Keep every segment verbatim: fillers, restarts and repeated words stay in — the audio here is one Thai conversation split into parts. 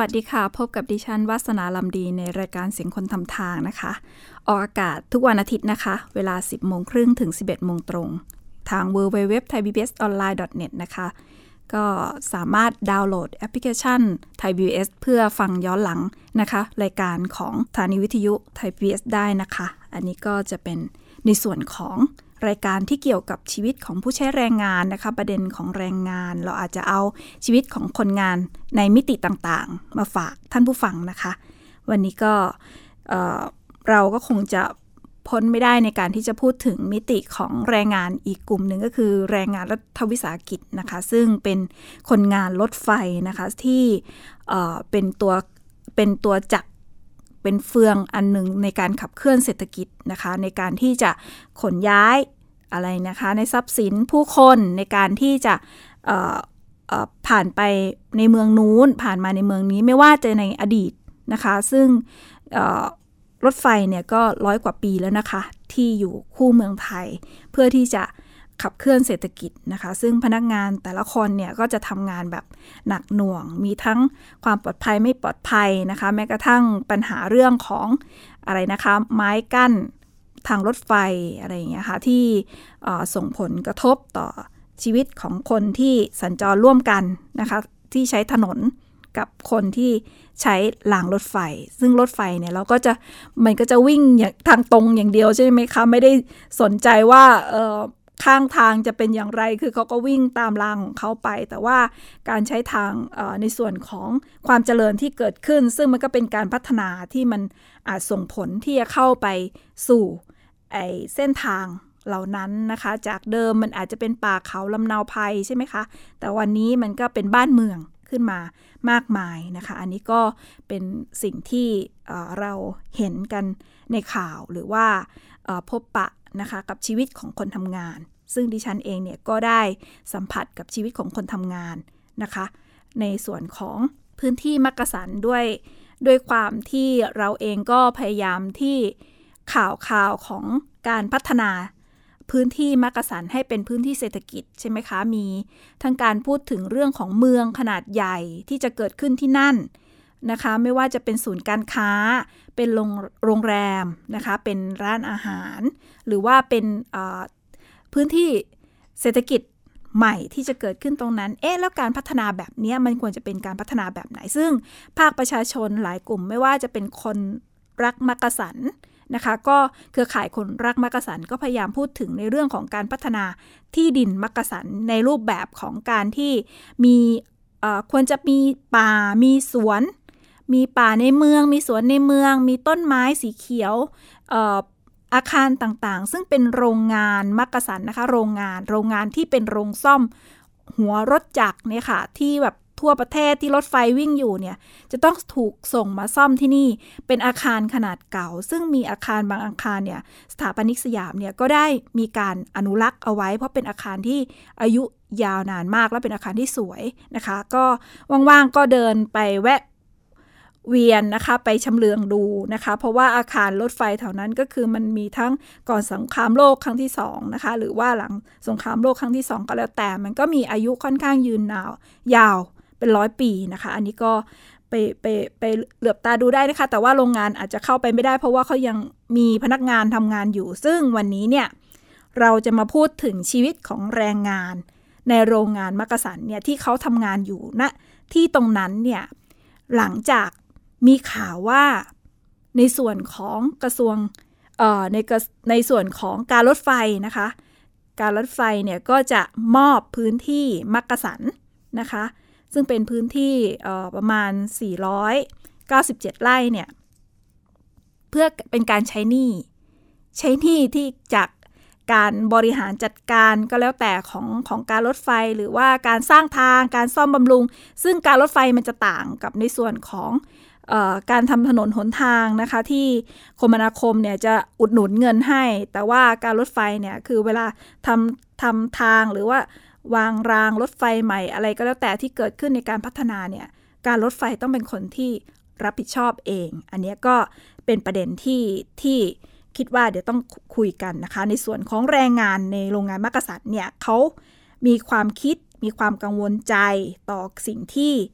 วัสดีค่ะพบกับดิฉันวาสนาลำดีในรายการเสียงคนทำทางนะคะออกอากาศทุกวันอาทิตย์นะคะเวลา สิบโมงครึ่ง ถึง สิบเอ็ดโมงตรงทาง ดับเบิลยู ดับเบิลยู ดับเบิลยู ดอท ไทย บี บี เอส ออนไลน์ ดอท เน็ต นะคะก็สามารถดาวน์โหลดแอปพลิเคชัน Thai บี บี เอส เพื่อฟังย้อนหลังนะคะรายการของสถานีวิทยุ Thai บี บี เอส ได้นะคะอันนี้ก็จะเป็นในส่วนของรายการที่เกี่ยวกับชีวิตของผู้ใช้แรงงานนะคะประเด็นของแรงงานเราอาจจะเอาชีวิตของคนงานในมิติต่างๆมาฝากท่านผู้ฟังนะคะวันนี้ก็เอ่อเราก็คงจะพ้นไม่ได้ในการที่จะพูดถึงมิติของแรงงานอีกกลุ่มหนึ่งก็คือแรงงานรัฐวิสาหกิจนะคะซึ่งเป็นคนงานรถไฟนะคะที่เอ่อเป็นตัวเป็นตัวจักรเป็นเฟืองอันหนึ่งในการขับเคลื่อนเศรษฐกิจนะคะในการที่จะขนย้ายอะไรนะคะในทรัพย์สินผู้คนในการที่จะเอ่อเอ่อผ่านไปในเมืองนู้นผ่านมาในเมืองนี้ไม่ว่าจะในอดีตนะคะซึ่งเอ่อรถไฟเนี่ยก็ร้อยกว่าปีแล้วนะคะที่อยู่คู่เมืองไทยเพื่อที่จะขับเคลื่อนเศรษฐกิจนะคะซึ่งพนักงานแต่ละคนเนี่ยก็จะทำงานแบบหนักหน่วงมีทั้งความปลอดภัยไม่ปลอดภัยนะคะแม้กระทั่งปัญหาเรื่องของอะไรนะคะไม้กั้นทางรถไฟอะไรอย่างเงี้ยค่ะที่ส่งผลกระทบต่อชีวิตของคนที่สัญจรร่วมกันนะคะที่ใช้ถนนกับคนที่ใช้รางรถไฟซึ่งรถไฟเนี่ยเราก็จะมันก็จะวิ่งทางตรงอย่างเดียวใช่ไหมคะไม่ได้สนใจว่าเอ่อข้างทางจะเป็นอย่างไรคือเขาก็วิ่งตามรางของเขาไปแต่ว่าการใช้ทางในส่วนของความเจริญที่เกิดขึ้นซึ่งมันก็เป็นการพัฒนาที่มันอาจส่งผลที่จะเข้าไปสู่ไอ้เส้นทางเหล่านั้นนะคะจากเดิมมันอาจจะเป็นป่าเขาลำเนาไพรใช่ไหมคะแต่วันนี้มันก็เป็นบ้านเมืองขึ้นมามากมายนะคะอันนี้ก็เป็นสิ่งที่เราเห็นกันในข่าวหรือว่าพบปะนะคะกับชีวิตของคนทำงานซึ่งดิฉันเองเนี่ยก็ได้สัมผัสกับชีวิตของคนทำงานนะคะในส่วนของพื้นที่มักกะสันด้วยด้วยความที่เราเองก็พยายามที่ข่าวข่าวของการพัฒนาพื้นที่มักกะสันให้เป็นพื้นที่เศรษฐกิจใช่ไหมคะมีทั้งการพูดถึงเรื่องของเมืองขนาดใหญ่ที่จะเกิดขึ้นที่นั่นนะคะไม่ว่าจะเป็นศูนย์การค้าเป็นโรงโรงแรมนะคะเป็นร้านอาหารหรือว่าเป็นพื้นที่เศรษฐกิจใหม่ที่จะเกิดขึ้นตรงนั้นเอ๊ะแล้วการพัฒนาแบบนี้มันควรจะเป็นการพัฒนาแบบไหนซึ่งภาคประชาชนหลายกลุ่มไม่ว่าจะเป็นคนรักมักกะสันนะคะก็เครือข่ายคนรักมักกะสันก็พยายามพูดถึงในเรื่องของการพัฒนาที่ดินมักกะสันในรูปแบบของการที่มีควรจะมีป่ามีสวนมีป่าในเมืองมีสวนในเมืองมีต้นไม้สีเขียวอาคารต่างๆซึ่งเป็นโรงงานมักกะสันนะคะโรงงานโรงงานที่เป็นโรงซ่อมหัวรถจักรเนี่ยค่ะที่แบบทั่วประเทศที่รถไฟวิ่งอยู่เนี่ยจะต้องถูกส่งมาซ่อมที่นี่เป็นอาคารขนาดเก่าซึ่งมีอาคารบางอาคารเนี่ยสถาปนิกสยามเนี่ยก็ได้มีการอนุรักษ์เอาไว้เพราะเป็นอาคารที่อายุยาวนานมากและเป็นอาคารที่สวยนะคะก็ว่างๆก็เดินไปแวะเวียนนะคะไปชำเลืองดูนะคะเพราะว่าอาคารรถไฟแถวนั้นก็คือมันมีทั้งก่อนสงครามโลกครั้งที่สองนะคะหรือว่าหลังสงครามโลกครั้งที่สองก็แล้วแต่มันก็มีอายุค่อนข้างยืนยาวยาวเป็นร้อยปีนะคะอันนี้ก็ไปไปไปเหลือบตาดูได้นะคะแต่ว่าโรงงานอาจจะเข้าไปไม่ได้เพราะว่าเขายังมีพนักงานทำงานอยู่ซึ่งวันนี้เนี่ยเราจะมาพูดถึงชีวิตของแรงงานในโรงงานมักกะสันเนี่ยที่เขาทำงานอยู่ณที่ตรงนั้นเนี่ยหลังจากมีข่าวว่าในส่วนของกระทรวงเอ่อในในส่วนของการรถไฟนะคะการรถไฟเนี่ยก็จะมอบพื้นที่มักกะสันนะคะซึ่งเป็นพื้นที่เอ่อประมาณสี่ร้อยเก้าสิบเจ็ดไร่เนี่ยเพื่อเป็นการใช้หนี้ใช้หนี้ที่จากการบริหารจัดการก็แล้วแต่ของของการรถไฟหรือว่าการสร้างทางการซ่อมบำรุงซึ่งการรถไฟมันจะต่างกับในส่วนของเอ่อการทำถนนหนทางนะคะที่คมนาคมเนี่ยจะอุดหนุนเงินให้แต่ว่าการรถไฟเนี่ยคือเวลาทำทำทางหรือว่าวางรางรถไฟใหม่อะไรก็แล้วแต่ที่เกิดขึ้นในการพัฒนาเนี่ยการรถไฟต้องเป็นคนที่รับผิดชอบเองอันนี้ก็เป็นประเด็นที่ที่คิดว่าเดี๋ยวต้องคุยกันนะคะในส่วนของแรงงานในโรงงานมักกะสันเนี่ยเขามีความคิดมีความกังวลใจต่อสิ่งที่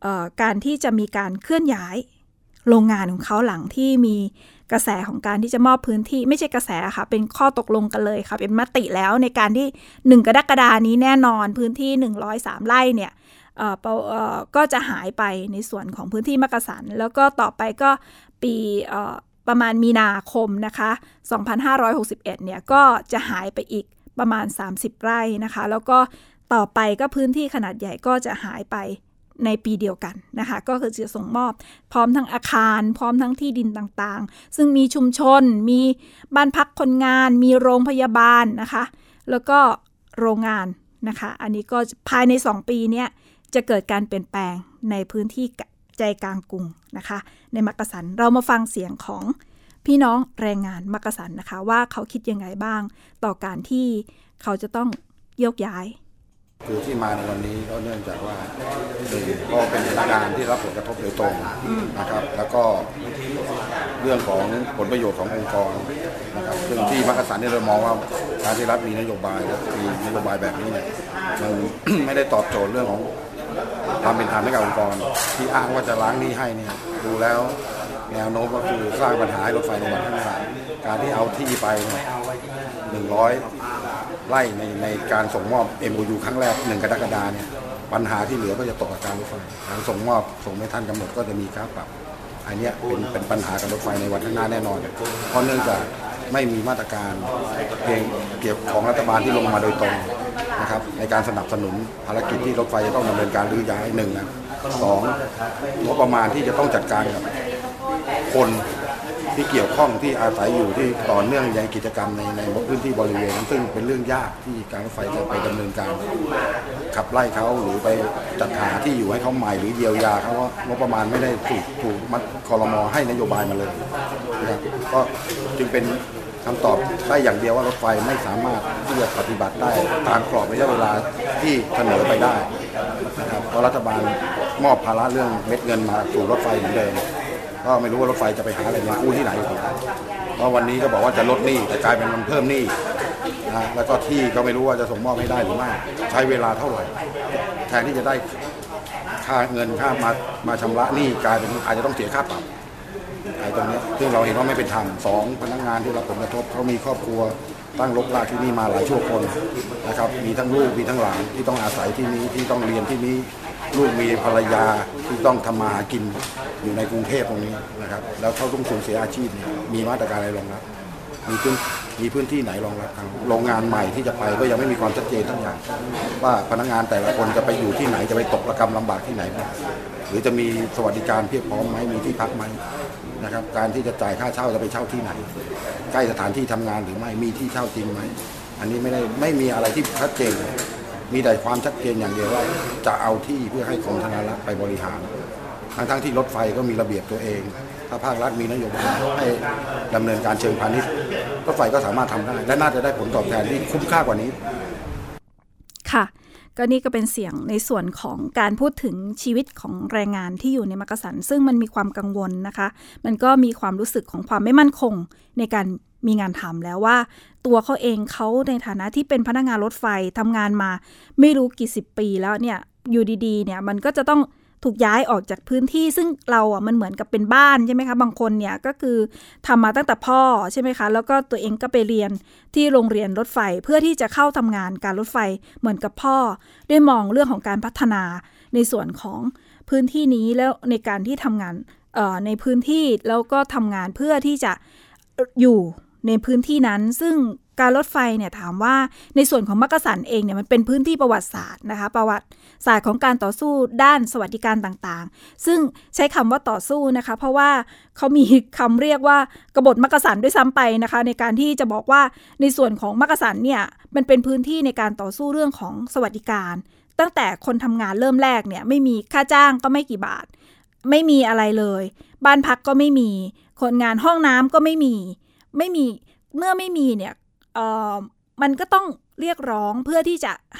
การที่จะมีการเคลื่อนย้ายโรงงานของเขาหลังที่มีกระแสของการที่จะมอบพื้นที่ไม่ใช่กระแสค่ะเป็นข้อตกลงกันเลยค่ะเป็นมติแล้วในการที่หนึ่งกรกฎาคมนี้แน่นอนพื้นที่หนึ่งร้อยสามไร่เนี่ยเอ่อเอ่อก็จะหายไปในส่วนของพื้นที่มักกะสันแล้วก็ต่อไปก็ปีเอ่อประมาณมีนาคมนะคะสองพันห้าร้อยหกสิบเอ็ดเนี่ยก็จะหายไปอีกประมาณสามสิบไร่นะคะแล้วก็ต่อไปก็พื้นที่ขนาดใหญ่ก็จะหายไปในปีเดียวกันนะคะก็คือจะส่งมอบพร้อมทั้งอาคารพร้อมทั้งที่ดินต่างๆซึ่งมีชุมชนมีบ้านพักคนงานมีโรงพยาบาลนะคะแล้วก็โรงงานนะคะอันนี้ก็ภายในสองปีนี้จะเกิดการเปลี่ยนแปลงในพื้นที่ใจกลางกรุงนะคะในมักกะสันเรามาฟังเสียงของพี่น้องแรงงานมักกะสันนะคะว่าเขาคิดยังไงบ้างต่อการที่เขาจะต้องโยกย้ายคือที่มาในวันนี้ก็เนื่องจากว่าหนึ่งก็เป็นพนักงานที่รับผลกระทบโดยตรงนะครับแล้วก็เรื่องของผลประโยชน์ขององค์กรนะครับซึ่งที่มักกะสันเนี่ยเรามองว่าการที่รัฐมีนโยบายและมีนโยบายแบบนี้เนี่ยมัน ไม่ได้ตอบโจทย์เรื่องของความเป็นธรรมให้กับองค์กรที่อ้างว่าจะล้างหนี้ให้เนี่ยดูแล้วแนวโน้มก็คือสร้างปัญหาให้รถไฟในวันข้างหน้าการที่เอาที่ไปเนี่ยหนึ่งร้อยไล่ในในการส่งมอบ เอ็ม โอ ยู ครั้งแรกหนึ่งกรกฎาคมเนี่ยปัญหาที่เหลือก็จะตกกับการรถไฟการส่งมอบส่งไม่ทันกำหนดก็จะมีค่าปรับอันนี้เป็นเป็นปัญหากับรถไฟในวันข้างหน้าแน่นอนเพราะเนื่องจากไม่มีมาตรการเพียงเกี่ยวของรัฐบาลที่ลงมาโดยตรงนะครับในการสนับสนุนภารกิจที่รถไฟจะต้องดำเนินการรื้อย้ายหนึ่งนะสองงบประมาณที่จะต้องจัดการกับคนที่เกี่ยวข้องที่อาศัยอยู่ที่ต่อเนื่องในกิจกรรมในในพื้นที่บริเวณนั้นซึ่งเป็นเรื่องยากที่การรถไฟจะไปดำเนินการขับไล่เขาหรือไปจัดหาที่อยู่ให้เขาใหม่หรือเยียวยาเขาว่างบประมาณไม่ได้ถูกถูกมัดครม.ให้นโยบายมาเลยนะครับก็จึงเป็นคำตอบได้อย่างเดียวว่ารถไฟไม่สามารถที่จะปฏิบัติได้ตามกรอบระยะเวลาที่เสนอไปได้นะครับเพราะรัฐบาลมอบภาระเรื่องเม็ดเงินมาสู่รถไฟเหมือนเดิมก็ไม่รู้ว่ารถไฟจะไปหาอะไรมากู้ที่ไหนเพราะวันนี้ก็บอกว่าจะลดหนี้แต่กลายเป็นมันเพิ่มหนี้นะแล้วก็ที่ก็ไม่รู้ว่าจะส่งมอบให้ได้หรือไม่ใช้เวลาเท่าไหร่แทนที่จะได้ค่าเงินค่ามามาชำระหนี้กลายเป็นอาจจะต้องเสียค่าปรับไอ้ตรงนี้ซึ่งเราเห็นว่าไม่เป็นธรรมสองพนักงานที่รับผลกระทบเขามีครอบครัวตั้งรกรากที่นี่มาหลายชั่วคนนะครับมีทั้งลูกมีทั้งหลานที่ต้องอาศัยที่นี้ที่ต้องเรียนที่นี้ลูกมีภรรยาที่ต้องทำมาหากินอยู่ในกรุงเทพตรงนี้นะครับแล้วเขาต้องสูญเสียอาชีพเนี่ยมีมาตรการอะไรรองรับมีพื้นมีพื้นที่ไหนรองรับทางโรงงานใหม่ที่จะไปก็ยังไม่มีความชัดเจนทั้งอย่างว่าพนักงานแต่ละคนจะไปอยู่ที่ไหนจะไปตกระกำลำบากที่ไหนหรือจะมีสวัสดิการเพียบพร้อมไหมมีที่พักไหมนะครับการที่จะจ่ายค่าเช่าจะไปเช่าที่ไหนใกล้สถานที่ทำงานหรือไม่มีที่เช่าจริงไหมอันนี้ไม่ได้ไม่มีอะไรที่ชัดเจนมีแต่ความชัดเจนอย่างเดียวว่าจะเอาที่เพื่อให้กรมธนารักษ์ไปบริหารทั้งทั้งที่รถไฟก็มีระเบียบตัวเองถ้าภาครัฐมีนโยบายให้ดำเนินการเชิงพาณิชย์รถไฟก็สามารถทำได้และน่าจะได้ผลตอบแทนที่คุ้มค่ากว่านี้ค่ะก็นี่ก็เป็นเสียงในส่วนของการพูดถึงชีวิตของแรงงานที่อยู่ในมักกะสันซึ่งมันมีความกังวลนะคะมันก็มีความรู้สึกของความไม่มั่นคงในการมีงานทำแล้วว่าตัวเขาเองเขาในฐานะที่เป็นพนักงานรถไฟทำงานมาไม่รู้กี่สิบปีแล้วเนี่ยอยู่ดีๆเนี่ยมันก็จะต้องถูกย้ายออกจากพื้นที่ซึ่งเราอ่ะมันเหมือนกับเป็นบ้านใช่ไหมคะบางคนเนี่ยก็คือทำมาตั้งแต่พ่อใช่ไหมคะแล้วก็ตัวเองก็ไปเรียนที่โรงเรียนรถไฟเพื่อที่จะเข้าทำงานการรถไฟเหมือนกับพ่อได้มองเรื่องของการพัฒนาในส่วนของพื้นที่นี้แล้วในการที่ทำงานเอ่อในพื้นที่แล้วก็ทำงานเพื่อที่จะอยู่ในพื้นที่นั้นซึ่งการรถไฟเนี่ยถามว่าในส่วนของมักกะสันเองเนี่ยมันเป็นพื้นที่ประวัติศาสตร์นะคะประวัติศาสตร์ของการต่อสู้ด้านสวัสดิการต่างๆซึ่งใช้คำว่าต่อสู้นะคะเพราะว่าเขามีคำเรียกว่ากบฏมักกะสันด้วยซ้ำไปนะคะในการที่จะบอกว่าในส่วนของมักกะสันเนี่ยมันเป็นพื้นที่ในการต่อสู้เรื่องของสวัสดิการตั้งแต่คนทำงานเริ่มแรกเนี่ยไม่มีค่าจ้างก็ไม่กี่บาทไม่มีอะไรเลยบ้านพักก็ไม่มีคนงานห้องน้ำก็ไม่มีไม่มีเมื่อไม่มีเนี่ยเอ่อมันก็ต้องเรียกร้องเพื่อที่จะให้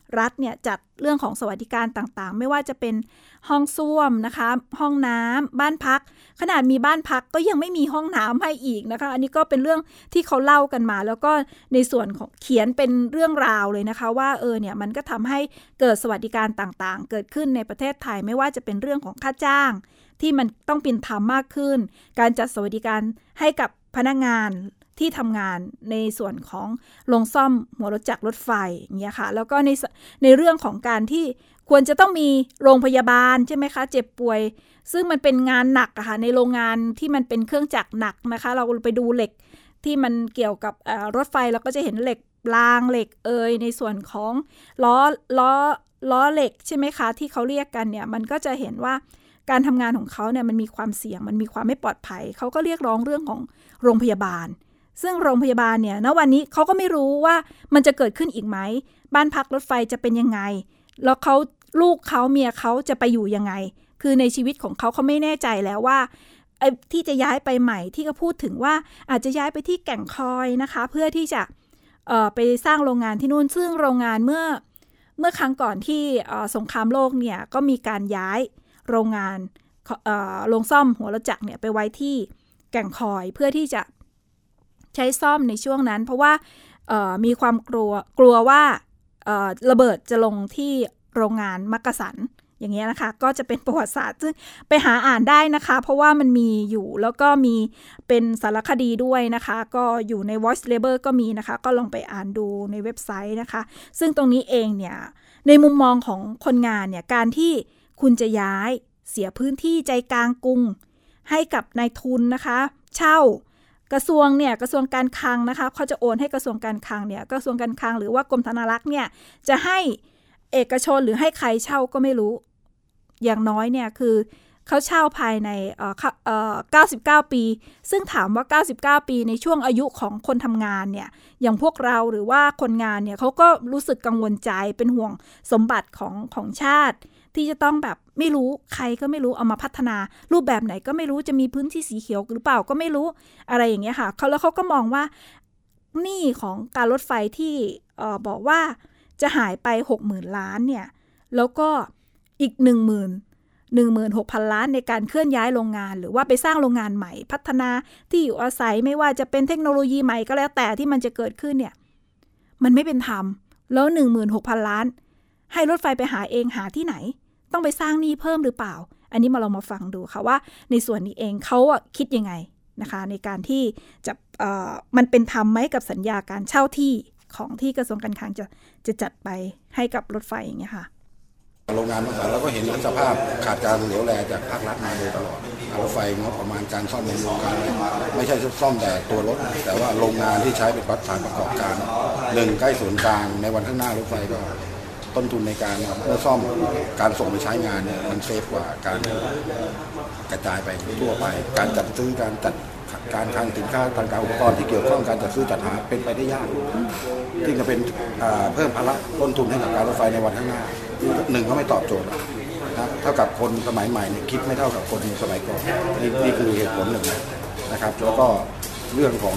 รัฐเนี่ยจัดเรื่องของสวัสดิการต่างๆไม่ว่าจะเป็นห้องส้วมนะคะห้องน้ำบ้านพักขนาดมีบ้านพักก็ยังไม่มีห้องน้ำให้อีกนะคะอันนี้ก็เป็นเรื่องที่เขาเล่ากันมาแล้วก็ในส่วนของเขียนเป็นเรื่องราวเลยนะคะว่าเออเนี่ยมันก็ทำให้เกิดสวัสดิการต่างๆเกิดขึ้นในประเทศไทยไม่ว่าจะเป็นเรื่องของค่าจ้างที่มันต้องเป็นธรรมมากขึ้นการจัดสวัสดิการให้กับพนักงานที่ทำงานในส่วนของโรงซ่อมหัวรถจักรรถไฟอย่างเงี้ยค่ะแล้วก็ในในเรื่องของการที่ควรจะต้องมีโรงพยาบาลใช่ไหมคะเจ็บป่วยซึ่งมันเป็นงานหนักอะค่ะในโรงงานที่มันเป็นเครื่องจักรหนักนะคะเราไปดูเหล็กที่มันเกี่ยวกับรถไฟเราก็จะเห็นเหล็กรางเหล็กเอยในส่วนของล้อล้อล้อเหล็กใช่ไหมคะที่เขาเรียกกันเนี่ยมันก็จะเห็นว่าการทำงานของเขาเนี่ยมันมีความเสี่ยงมันมีความไม่ปลอดภัยเขาก็เรียกร้องเรื่องของโรงพยาบาลซึ่งโรงพยาบาลเนี่ยณวันนี้เขาก็ไม่รู้ว่ามันจะเกิดขึ้นอีกไหมบ้านพักรถไฟจะเป็นยังไงแล้วเขาลูกเขาเมียเขาจะไปอยู่ยังไงคือในชีวิตของเขาเขาไม่แน่ใจแล้วว่าไอ้ที่จะย้ายไปใหม่ที่เขาพูดถึงว่าอาจจะย้ายไปที่แก่งคอยนะคะเพื่อที่จะเอ่อไปสร้างโรงงานที่นู่นซึ่งโรงงานเมื่อเมื่อครั้งก่อนที่สงครามโลกเนี่ยก็มีการย้ายโรงงานโรงซ่อมหัวรถจักรเนี่ยไปไว้ที่แก่งคอยเพื่อที่จะใช้ซ่อมในช่วงนั้นเพราะว่ามีความกลัวกลัวว่าระเบิดจะลงที่โรงงานมักกะสันอย่างเงี้ยนะคะก็จะเป็นประวัติศาสตร์ซึ่งไปหาอ่านได้นะคะเพราะว่ามันมีอยู่แล้วก็มีเป็นสารคดีด้วยนะคะก็อยู่ใน Voice Labor ก็มีนะคะก็ลองไปอ่านดูในเว็บไซต์นะคะซึ่งตรงนี้เองเนี่ยในมุมมองของคนงานเนี่ยการที่คุณจะย้ายเสียพื้นที่ใจกลางกรุงให้กับนายทุนนะคะเช่ากระทรวงเนี่ยกระทรวงการคลังนะคะเขาจะโอนให้กระทรวงการคลังเนี่ยกระทรวงการคลังหรือว่ากรมธนารักษ์เนี่ยจะให้เอกชนหรือให้ใครเช่าก็ไม่รู้อย่างน้อยเนี่ยคือเขาเช่าภายในเอ่อเอ่อเก้าสิบเก้าปีซึ่งถามว่าเก้าสิบเก้าปีในช่วงอายุของคนทำงานเนี่ยอย่างพวกเราหรือว่าคนงานเนี่ยเขาก็รู้สึกกังวลใจเป็นห่วงสมบัติของของชาติที่จะต้องแบบไม่รู้ใครก็ไม่รู้เอามาพัฒนารูปแบบไหนก็ไม่รู้จะมีพื้นที่สีเขียวหรือเปล่าก็ไม่รู้อะไรอย่างเงี้ยค่ะเขาแล้วเขาก็มองว่าหนี้ของการรถไฟที่เอ่อบอกว่าจะหายไป หกหมื่น ล้านเนี่ยแล้วก็อีก หนึ่งหมื่น หนึ่งหมื่นหกพัน ล้านในการเคลื่อนย้ายโรงงานหรือว่าไปสร้างโรงงานใหม่พัฒนาที่อยู่อาศัยไม่ว่าจะเป็นเทคโนโลยีใหม่ก็แล้วแต่ที่มันจะเกิดขึ้นเนี่ยมันไม่เป็นธรรมแล้ว หนึ่งหมื่นหกพัน ล้านให้รถไฟไปหาเองหาที่ไหนต้องไปสร้างหนี้เพิ่มหรือเปล่าอันนี้มาลองมาฟังดูค่ะว่าในส่วนนี้เองเขาคิดยังไงนะคะในการที่จะเอ่อมันเป็นธรรมไหมกับสัญญาการเช่าที่ของที่กระทรวงการคลังจะจะจัดไปให้กับรถไฟอย่างเงี้ยค่ะโรงงานมักกะสันเราก็เห็นสภาพขาดการเหลียวแลจากภาครัฐมาโดยตลอดรถไฟงบประมาณการซ่อมบำรุงการไม่ใช่ซ่อมแต่ตัวรถแต่ว่าโรงงานที่ใช้เป็นวัดฐานประกอบการหนึ่งใกล้ศูนย์กลางในวันข้างหน้ารถไฟก็ต้นทุนในการเมื่อซ่อมการส่งไปใช้งานเนี่ยมันเซฟกว่าการกระจายไปทั่วไปการจัดซื้อการจัดการทางสินค้าทางการอุปกรณ์ที่เกี่ยวข้องการจัดซื้อจัดหาเป็นไปได้ยากที่จะเป็นเพิ่มภาระต้นทุนให้กับการรถไฟในวันข้างหน้าหนึ่งก็ไม่ตอบโจทย์นะเท่ากับคนสมัยใหม่เนี่ยคิดไม่เท่ากับคนสมัยก่อนนี่นี่คือเหตุผลหนึ่งนะครับแล้วก็เรื่องของ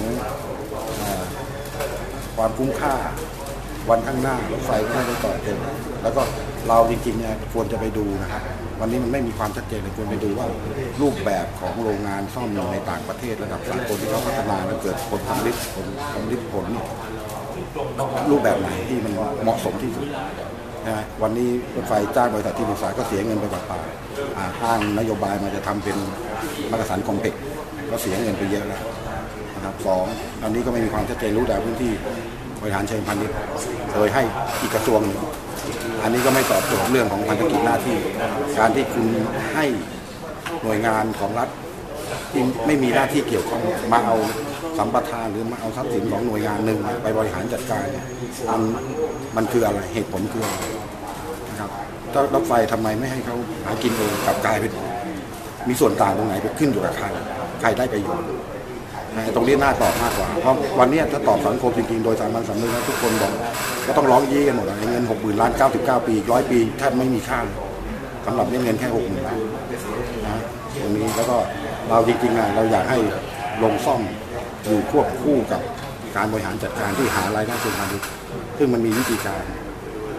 ความคุ้มค่าวันข้างหน้ารถไฟก็ไม่ได้ตอบโจทย์แล้วก็เราจริงๆเนี่ยควรจะไปดูนะครับวันนี้มันไม่มีความชัดเจนเลยควรไปดูว่ารูปแบบของโรงงานซ่อมในต่างประเทศระดับสากลที่เขาพัฒนาแล้วเกิดผลผลิตผลผลิตผลรูปแบบไหนที่มันเหมาะสมที่สุดนะวันนี้รถไฟจ้างบริษัทที่ปรึกษาก็เสียเงินไปเปล่าๆอ้างนโยบายมาจะทำเป็นมักกะสันคอมเพล็กซ์ก็เสียเงินไปเยอะแล้วนะครับสองอันนี้ก็ไม่มีความชัดเจนรู้แต่พื้นที่บริหารเชิงพาณิชย์โดยให้อีกกระทรวงอันนี้ก็ไม่ตอบโจทย์เรื่องของภารกิจหน้าที่การที่คุณให้หน่วยงานของรัฐที่ไม่มีหน้าที่เกี่ยวข้องมาเอาสัมปทานหรือมาเอาทรัพย์สินของหน่วยงานหนึ่งไปบริหารจัดการมันมันคืออะไรเหตุผลคืออะไรนะครับถ้ารถไฟทำไมไม่ให้เขาหากินเองกลับกลายเป็นมีส่วนต่างตรงไหนไปขึ้นอยู่กับใครใครได้ประโยชน์ตรงนี้น่าตอบมากกว่าเพราะวันนี้ถ้าตอบสังคมจริงๆโดยสามัญสำนึกแล้วทุกคนบอกก็ต้องร้องยี่กันหมดเลยเงินหกหมื่นล้านเก้าสิบเก้าปีร้อยปีแทบไม่มีค่าสำหรับเงินแค่หกหมื่นล้านนะตรงนี้แล้วก็เราจริงๆนะเราอยากให้โรงซ่อมอยู่ควบคู่กับการบริหารจัดการที่หารายได้เชิงพาณิชย์ซึ่งมันมีวิธีการ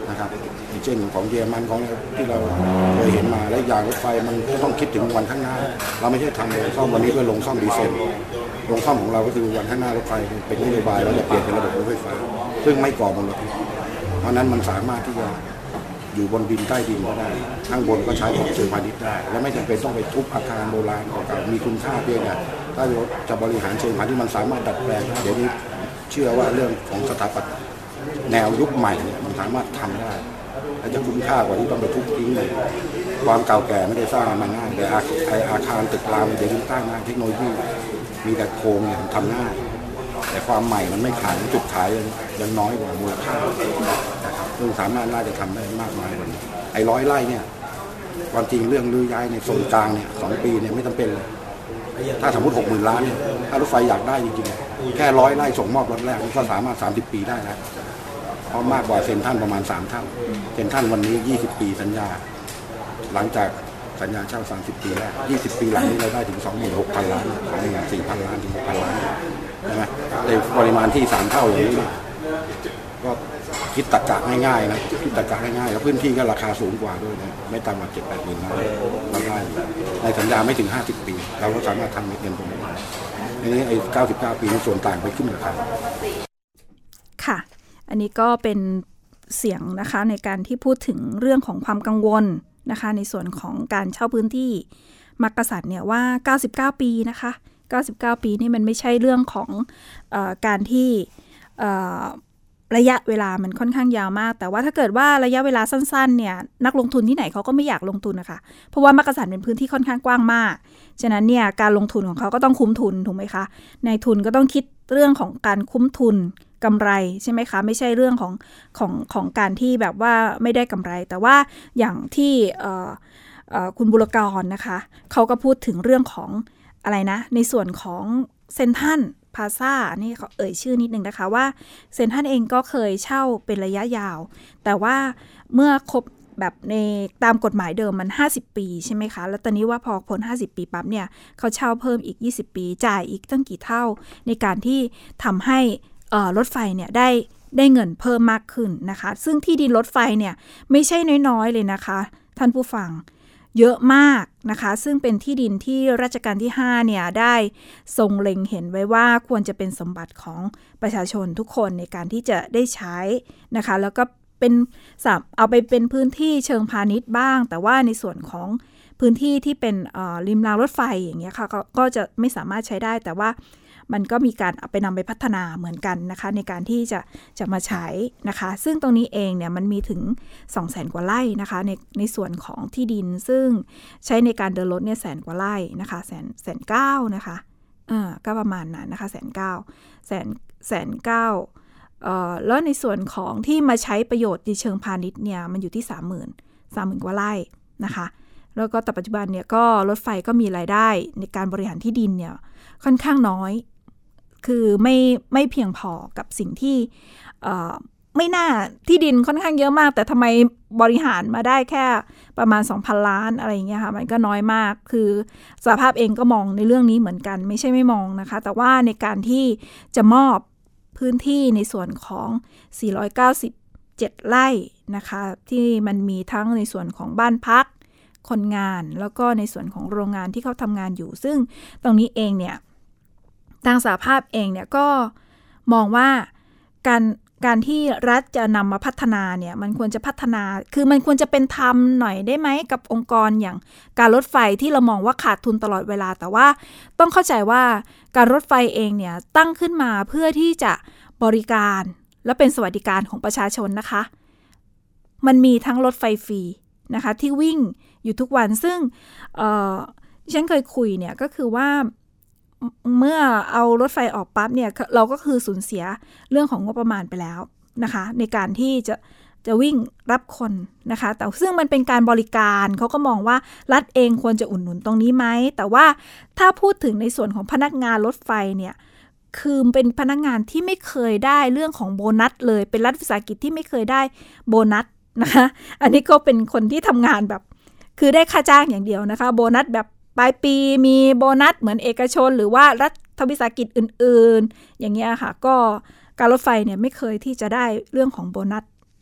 นะครับอย่างเช่นของเยอรมันของที่เราเคยเห็นมาและอย่างรถไฟมันก็ต้องคิดถึงวันข้างหน้าเราไม่ใช่ทำเลยซ่อมวันนี้เพื่อลงซ่อมดีเซลลงซ่อมของเราก็คือวันข้างหน้ารถไฟเป็นนโยบายเราจะเปลี่ยนเป็นระบบรถไฟฟ้าซึ่งไม่ก่อมลพิษเพราะนั้นมันสามารถที่จะอยู่บนดินใต้ดินก็ได้ข้างบนก็ใช้ของเชิงพาณิชย์ได้และไม่จำเป็นต้องไปทุบอาคารโบราณเก่าๆมีคุณค่าเพียงแต่ถ้าเราจะบริหารเชิงพาณิชย์มันสามารถดัดแปลงเดี๋ยวนี้เชื่อว่าเรื่องของสถาปัตย์แนวยุคใหม่เนี่ยมันสามารถทำได้และจะคุ้มค่ากว่าที่ต้องไปทุบทิ้งเลยความเก่าแก่ไม่ได้สร้างมาง่ายแต่อาคารตึกรามเดี๋ยวนี้สร้างง่ายเทคโนโลยีมีแต่โครงเนี่ยทำง่ายแต่ความใหม่มันไม่ขายจุดขายยังน้อยกว่ามูลค่าซึ่งสามารถน่าจะทำได้มากมายกว่านี้ไอ้ร้อยไร่เนี่ยความจริงเรื่องรื้อย้ายในโซนกลางเนี่ยสองปีเนี่ยไม่จำเป็นเลยถ้าสมมติหกหมื่นล้านเนี่ยถ้ารถไฟอยากได้จริงๆแค่ร้อยไร่ส่งมอบรถแรกก็สามารถสามสิบปีได้แล้วเพราะมากกว่าเซ็นทรัลประมาณสามเท่าเซ็นทรัลวันนี้ยี่สิบปีสัญญาหลังจากสัญญาเช่าสามสิบปีแรกยี่สิบปีหลังนี้เราได้ถึง สองหมื่นหกพัน ล้านสองหมื่นสี่พัน ล้านถึง หกพัน ล้านใช่ไหมในปริมาณที่สามเท่าอย่างนี้ก็คิดตรรกะง่ายๆนะคิดตรรกะง่ายๆแล้วพื้นที่ก็ราคาสูงกว่าด้วยนะไม่ต่ำกว่า เจ็ดแปดหมื่น ล้านเราได้ในสัญญาไม่ถึงห้าสิบปีเราก็สามารถทำเงินตรงนี้อันนี้ไอ้เก้าสิบเก้าปีในส่วนต่างไปขึ้นราคาค่ะอันนี้ก็เป็นเสียงนะคะในการที่พูดถึงเรื่องของความกังวลนะคะในส่วนของการเช่าพื้นที่มักกะสันเนี่ยว่าเก้าสิบเก้าปีนะคะเก้าสิบเก้าปีนี่มันไม่ใช่เรื่องของเอ่อการที่เอ่อระยะเวลามันค่อนข้างยาวมากแต่ว่าถ้าเกิดว่าระยะเวลาสั้นๆเนี่ยนักลงทุนที่ไหนเขาก็ไม่อยากลงทุนนะคะเพราะว่ามักกะสันเป็นพื้นที่ค่อนข้างกว้างมากฉะนั้นเนี่ยการลงทุนของเขาก็ต้องคุ้มทุนถูกไหมคะนายทุนก็ต้องคิดเรื่องของการคุ้มทุนกำไรใช่ไหมคะไม่ใช่เรื่องของของของการที่แบบว่าไม่ได้กำไรแต่ว่าอย่างที่เอ่อเอ่อคุณบุรกรนะคะเขาก็พูดถึงเรื่องของอะไรนะในส่วนของเซ็นทรัลพาซ่านี่เขาเอ่ยชื่อนิดนึงนะคะว่าเซ็นทรัลเองก็เคยเช่าเป็นระยะยาวแต่ว่าเมื่อครบแบบในตามกฎหมายเดิมมันห้าสิบปีใช่ไหมคะแล้วตอนนี้ว่าพอพ้นห้าสิบปีปั๊บเนี่ยเขาเช่าเพิ่มอีกยี่สิบปีจ่ายอีกตั้งกี่เท่าในการที่ทำให้รถไฟเนี่ยได้ได้เงินเพิ่มมากขึ้นนะคะซึ่งที่ดินรถไฟเนี่ยไม่ใช่น้อยๆเลยนะคะท่านผู้ฟังเยอะมากนะคะซึ่งเป็นที่ดินที่รัชกาลที่ห้าเนี่ยได้ทรงเล็งเห็นไว้ว่าควรจะเป็นสมบัติของประชาชนทุกคนในการที่จะได้ใช้นะคะแล้วก็เป็นเอาไปเป็นพื้นที่เชิงพาณิชย์บ้างแต่ว่าในส่วนของพื้นที่ที่เป็นริมรางรถไฟอย่างเงี้ยค่ะก็จะไม่สามารถใช้ได้แต่ว่ามันก็มีการเอาไปนำไปพัฒนาเหมือนกันนะคะในการที่จะจะมาใช้นะคะซึ่งตรงนี้เองเนี่ยมันมีถึง สองแสน กว่าไร่นะคะในในส่วนของที่ดินซึ่งใช้ในการเดินรถเนี่ยแสนกว่าไร่นะคะแสนแสนเก้านะคะเออก็ประมาณนั้นนะคะแสนเก้าแสนแสนเก้าเอ่อแล้วในส่วนของที่มาใช้ประโยชน์ในเชิงพาณิชย์เนี่ยมันอยู่ที่ สามหมื่น สามหมื่น กว่าไร่นะคะแล้วก็แต่ปัจจุบันเนี่ยก็รถไฟก็มีรายได้ในการบริหารที่ดินเนี่ยค่อนข้างน้อยคือไม่ไม่เพียงพอกับสิ่งที่ไม่น่าที่ดินค่อนข้างเยอะมากแต่ทำไมบริหารมาได้แค่ประมาณ สองพัน ล้านอะไรอย่างเงี้ยค่ะมันก็น้อยมากคือสหภาพเองก็มองในเรื่องนี้เหมือนกันไม่ใช่ไม่มองนะคะแต่ว่าในการที่จะมอบพื้นที่ในส่วนของสี่ร้อยเก้าสิบเจ็ดไร่นะคะที่มันมีทั้งในส่วนของบ้านพักคนงานแล้วก็ในส่วนของโรงงานที่เขาทำงานอยู่ซึ่งตรงนี้เองเนี่ยทางสหภาพเองเนี่ยก็มองว่าการการที่รัฐจะนำมาพัฒนาเนี่ยมันควรจะพัฒนาคือมันควรจะเป็นธรรมหน่อยได้ไหมกับองค์กรอย่างการรถไฟที่เรามองว่าขาดทุนตลอดเวลาแต่ว่าต้องเข้าใจว่าการรถไฟเองเนี่ยตั้งขึ้นมาเพื่อที่จะบริการและเป็นสวัสดิการของประชาชนนะคะมันมีทั้งรถไฟฟรีนะคะที่วิ่งอยู่ทุกวันซึ่งเอ่อฉันเคยคุยเนี่ยก็คือว่าเมื่อเอารถไฟออกปั๊บเนี่ยเราก็คือสูญเสียเรื่องของงบประมาณไปแล้วนะคะในการที่จะจะวิ่งรับคนนะคะแต่ซึ่งมันเป็นการบริการเขาก็มองว่ารัฐเองควรจะอุดหนุนตรงนี้ไหมแต่ว่าถ้าพูดถึงในส่วนของพนักงานรถไฟเนี่ยคือเป็นพนักงานที่ไม่เคยได้เรื่องของโบนัสเลยเป็นรัฐวิสาหกิจที่ไม่เคยได้โบนัสนะคะอันนี้ก็เป็นคนที่ทำงานแบบคือได้ค่าจ้างอย่างเดียวนะคะโบนัสแบบปลายปีมีโบนัสเหมือนเอกชนหรือว่ารัฐวิสาหกิจอื่นๆอย่างเงี้ยค่ะก็การรถไฟเนี่ยไม่เคยที่จะได้เรื่องของโบนัส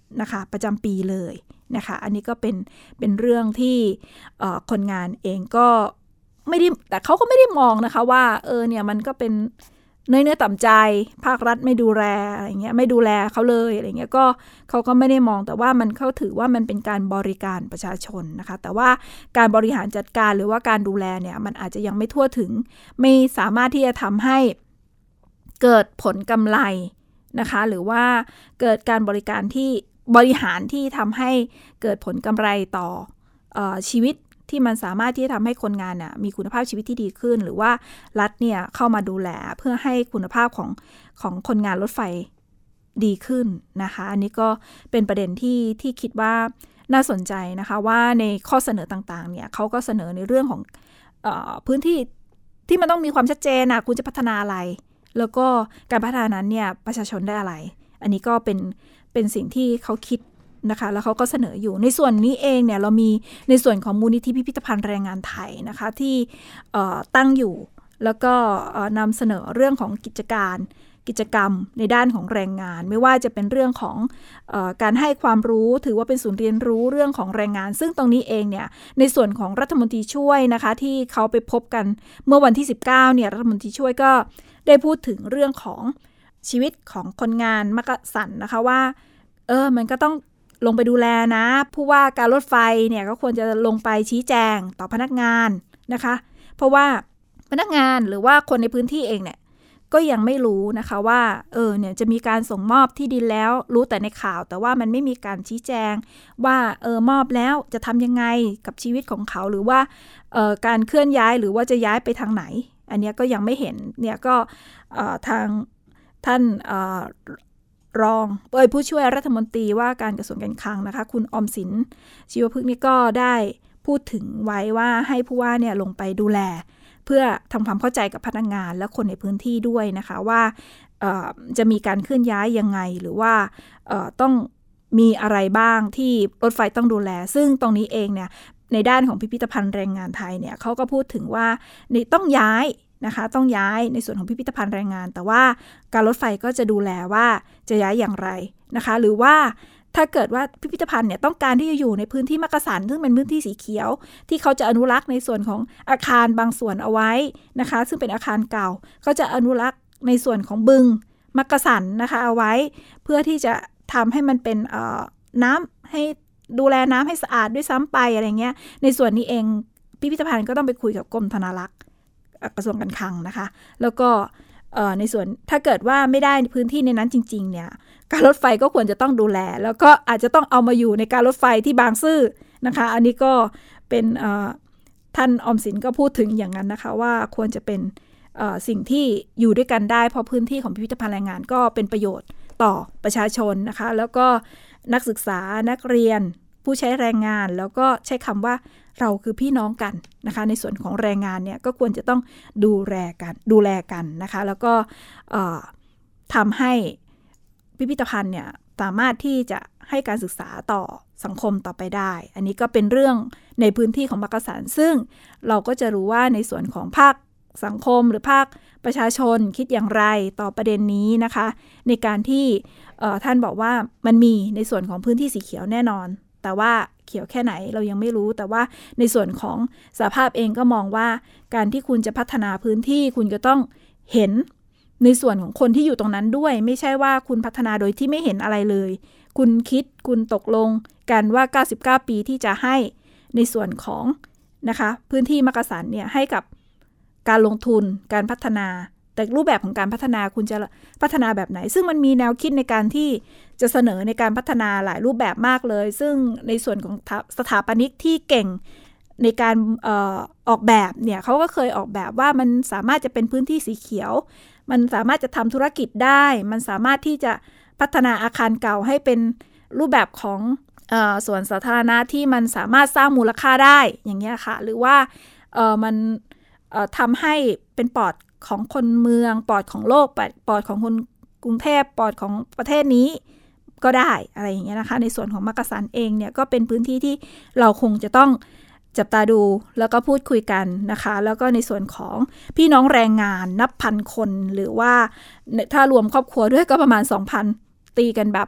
นะคะประจำปีเลยนะคะอันนี้ก็เป็นเป็นเรื่องที่คนงานเองก็ไม่ได้แต่เขาก็ไม่ได้มองนะคะว่าเออเนี่ยมันก็เป็นเนื้อเนื้อต่ำใจภาครัฐไม่ดูแลอะไรเงี้ยไม่ดูแลเขาเลยอะไรเงี้ยก็เขาก็ไม่ได้มองแต่ว่ามันเขาถือว่ามันเป็นการบริการประชาชนนะคะแต่ว่าการบริหารจัดการหรือว่าการดูแลเนี่ยมันอาจจะยังไม่ทั่วถึงไม่สามารถที่จะทำให้เกิดผลกำไรนะคะหรือว่าเกิดการบริการที่บริหารที่ทำให้เกิดผลกำไรต่อเอ่อชีวิตที่มันสามารถที่จะทำให้คนงานน่ะมีคุณภาพชีวิตที่ดีขึ้นหรือว่ารัฐเนี่ยเข้ามาดูแลเพื่อให้คุณภาพของของคนงานรถไฟดีขึ้นนะคะอันนี้ก็เป็นประเด็นที่ที่คิดว่าน่าสนใจนะคะว่าในข้อเสนอต่างๆเนี่ยเขาก็เสนอในเรื่องของเอ่อพื้นที่ที่มันต้องมีความชัดเจนนะคุณจะพัฒนาอะไรแล้วก็การพัฒนานั้นเนี่ยประชาชนได้อะไรอันนี้ก็เป็นเป็นสิ่งที่เขาคิดนะคะแล้วเขาก็เสนออยู่ในส่วนนี้เองเนี่ยเรามีในส่วนของมูลนิธิพิพิธภัณฑ์แรงงานไทยนะคะที่ตั้งอยู่แล้วก็นำเสนอเรื่องของกิจการกิจกรรมในด้านของแรงงานไม่ว่าจะเป็นเรื่องของเอ่อการให้ความรู้ถือว่าเป็นศูนย์เรียนรู้เรื่องของแรงงานซึ่งตรงนี้เองเนี่ยในส่วนของรัฐมนตรีช่วยนะคะที่เขาไปพบกันเมื่อวันที่สิบเก้าเนี่ยรัฐมนตรีช่วยก็ได้พูดถึงเรื่องของชีวิตของคนงานมักกะสันนะคะว่าเออมันก็ต้องลงไปดูแลนะผู้ว่าการรถไฟเนี่ยก็ควรจะลงไปชี้แจงต่อพนักงานนะคะเพราะว่าพนักงานหรือว่าคนในพื้นที่เองเนี่ยก็ยังไม่รู้นะคะว่าเออเนี่ยจะมีการส่งมอบที่ดินแล้วรู้แต่ในข่าวแต่ว่ามันไม่มีการชี้แจงว่าเออมอบแล้วจะทำยังไงกับชีวิตของเขาหรือว่าเออการเคลื่อนย้ายหรือว่าจะย้ายไปทางไหนอันนี้ก็ยังไม่เห็นเนี่ยก็เอ่อทางท่านเอ่อรองเอ่ยผู้ช่วยรัฐมนตรีว่าการกระทรวงการคลังนะคะคุณอมสินชีวพฤกษ์นี่ก็ได้พูดถึงไว้ว่าให้ผู้ว่าเนี่ยลงไปดูแลเพื่อทำความเข้าใจกับพนักงานและคนในพื้นที่ด้วยนะคะว่าจะมีการเคลื่อนย้ายยังไงหรือว่าต้องมีอะไรบ้างที่รถไฟต้องดูแลซึ่งตรงนี้เองเนี่ยในด้านของพิพิธภัณฑ์แรงงานไทยเนี่ยเขาก็พูดถึงว่าต้องย้ายนะคะต้องย้ายในส่วนของพิพิธภัณฑ์แรงงานแต่ว่าการรถไฟก็จะดูแลว่าจะย้ายอย่างไรนะคะหรือว่าถ้าเกิดว่าพิพิธภัณฑ์เนี่ยต้องการที่จะอยู่ในพื้นที่มักกะสันซึ่งเป็นพื้นที่สีเขียวที่เขาจะอนุรักษ์ในส่วนของอาคารบางส่วนเอาไว้นะคะซึ่งเป็นอาคารเก่าเขาจะอนุรักษ์ในส่วนของบึงมักกะสันนะคะเอาไว้เพื่อที่จะทำให้มันเป็นเอ่อน้ำให้ดูแลน้ำให้สะอาดด้วยซ้ำไปอะไรเงี้ยในส่วนนี้เองพิพิธภัณฑ์ก็ต้องไปคุยกับกรมธนารักษ์กระทรวงการคลังนะคะแล้วก็ในส่วนถ้าเกิดว่าไม่ได้พื้นที่ในนั้นจริงๆเนี่ยการรถไฟก็ควรจะต้องดูแลแล้วก็อาจจะต้องเอามาอยู่ในการรถไฟที่บางซื่อนะคะอันนี้ก็เป็นท่านอมสินก็พูดถึงอย่างนั้นนะคะว่าควรจะเป็นสิ่งที่อยู่ด้วยกันได้เพราะพื้นที่ของพิพิธภัณฑ์แรงงานก็เป็นประโยชน์ต่อประชาชนนะคะแล้วก็นักศึกษานักเรียนผู้ใช้แรงงานแล้วก็ใช้คำว่าเราคือพี่น้องกันนะคะในส่วนของแรงงานเนี่ยก็ควรจะต้องดูแลกันดูแลกันนะคะแล้วก็ทำให้พิพิธภัณฑ์เนี่ยสามารถที่จะให้การศึกษาต่อสังคมต่อไปได้อันนี้ก็เป็นเรื่องในพื้นที่ของมักกะสันซึ่งเราก็จะรู้ว่าในส่วนของภาคสังคมหรือภาคประชาชนคิดอย่างไรต่อประเด็นนี้นะคะในการที่ท่านบอกว่ามันมีในส่วนของพื้นที่สีเขียวแน่นอนแต่ว่าเขียวแค่ไหนเรายังไม่รู้แต่ว่าในส่วนของสหภาพเองก็มองว่าการที่คุณจะพัฒนาพื้นที่คุณก็ต้องเห็นในส่วนของคนที่อยู่ตรงนั้นด้วยไม่ใช่ว่าคุณพัฒนาโดยที่ไม่เห็นอะไรเลยคุณคิดคุณตกลงกันว่าเก้าสิบเก้าปีที่จะให้ในส่วนของนะคะพื้นที่มักกะสันเนี่ยให้กับการลงทุนการพัฒนาแต่รูปแบบของการพัฒนาคุณจะพัฒนาแบบไหนซึ่งมันมีแนวคิดในการที่จะเสนอในการพัฒนาหลายรูปแบบมากเลยซึ่งในส่วนของสถาปนิกที่เก่งในการเอ่อออกแบบเนี่ยเขาก็เคยออกแบบว่ามันสามารถจะเป็นพื้นที่สีเขียวมันสามารถจะทำธุรกิจได้มันสามารถที่จะพัฒนาอาคารเก่าให้เป็นรูปแบบของเอ่อสวนสาธารณะที่มันสามารถสร้างมูลค่าได้อย่างเงี้ยค่ะหรือว่าเอ่อมันเอ่อทำให้เป็นปอดของคนเมืองปอดของโลกปอดของคนกรุงเทพปอดของประเทศนี้ก็ได้อะไรอย่างเงี้ยนะคะในส่วนของมักกะสันเองเนี่ยก็เป็นพื้นที่ที่เราคงจะต้องจับตาดูแล้วก็พูดคุยกันนะคะแล้วก็ในส่วนของพี่น้องแรงงานนับพันคนหรือว่าถ้ารวมครอบครัวด้วยก็ประมาณ สองพัน ตีกันแบบ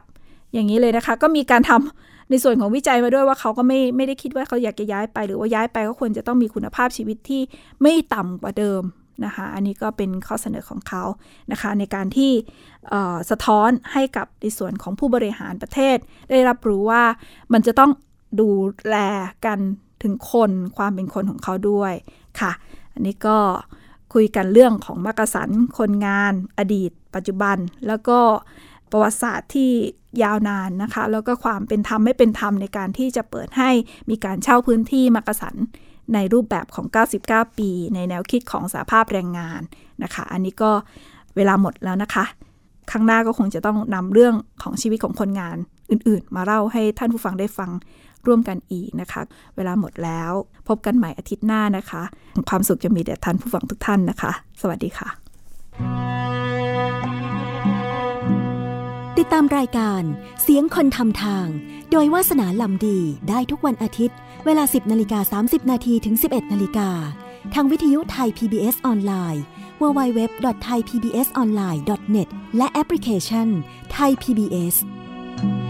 อย่างนี้เลยนะคะก็มีการทำในส่วนของวิจัยมาด้วยว่าเขาก็ไม่ไม่ได้คิดว่าเขาอยากจะย้ายไปหรือว่าย้ายไปก็ควรจะต้องมีคุณภาพชีวิตที่ไม่ต่ำกว่าเดิมนะคะอันนี้ก็เป็นข้อเสนอของเขานะคะในการที่สะท้อนให้กับในส่วนของผู้บริหารประเทศได้รับรู้ว่ามันจะต้องดูแลกันถึงคนความเป็นคนของเขาด้วยค่ะอันนี้ก็คุยกันเรื่องของมักกะสันคนงานอดีตปัจจุบันแล้วก็ประวัติศาสตร์ที่ยาวนานนะคะแล้วก็ความเป็นธรรมไม่เป็นธรรมในการที่จะเปิดให้มีการเช่าพื้นที่มักกะสันในรูปแบบของเก้าสิบเก้าปีในแนวคิดของสหภาพแรงงานนะคะอันนี้ก็เวลาหมดแล้วนะคะข้างหน้าก็คงจะต้องนำเรื่องของชีวิตของคนงานอื่นๆมาเล่าให้ท่านผู้ฟังได้ฟังร่วมกันอีกนะคะเวลาหมดแล้วพบกันใหม่อาทิตย์หน้านะคะความสุขจะมีแด่ท่านผู้ฟังทุกท่านนะคะสวัสดีค่ะติดตามรายการเสียงคนทำทางโดยวาสนาลำดีได้ทุกวันอาทิตย์เวลา สิบนาฬิกาสามสิบนาทีถึง สิบเอ็ดนาฬิกาทางวิทยุไทย พี บี เอส ออนไลน์ ดับเบิลยู ดับเบิลยู ดับเบิลยู ดอท ไทย พี บี เอส ออนไลน์ ดอท เน็ต และแอปพลิเคชัน Thai พี บี เอส